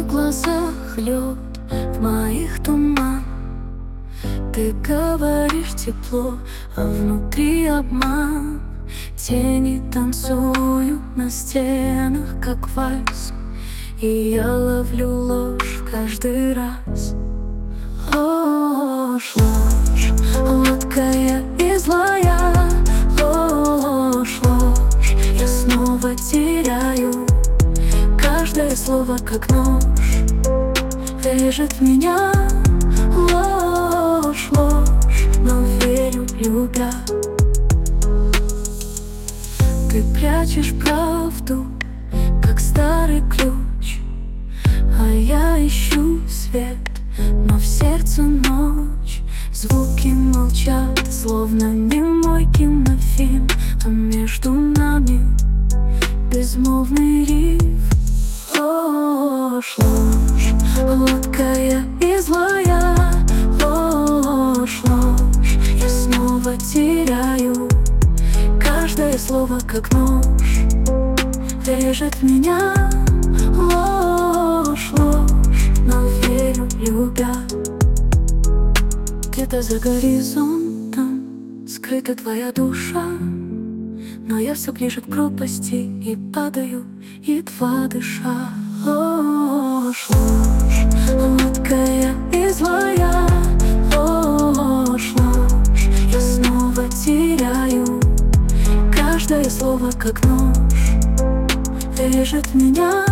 глазах лед, в моих туман. Ты говоришь тепло, а внутри обман. Тени танцуют на стенах, как вальс, и я ловлю ложь каждый раз. Ложь, ложь, лоткая и злая. Ложь, ложь, я снова теряю. Каждое слово, как нож, режет меня. Ложь, ложь, но верю, любя. Ты прячешь правду, как старый ключ, а я ищу свет, но в сердце ночь. Звуки молчат, словно немой кинофильм, а между нами безмолвный риф. Ложь, ложь, лоткая и злая. Ложь, ложь, я снова теряю. Каждое слово, как нож, режет меня. Ложь, ложь, но верю, любя. Где-то за горизонтом скрыта твоя душа, но я все ближе к пропасти и падаю, едва дыша. Ложь, ложь, лоткая и злая. Ложь, ложь, я снова теряю. Каждое слово, как нож, режет меня.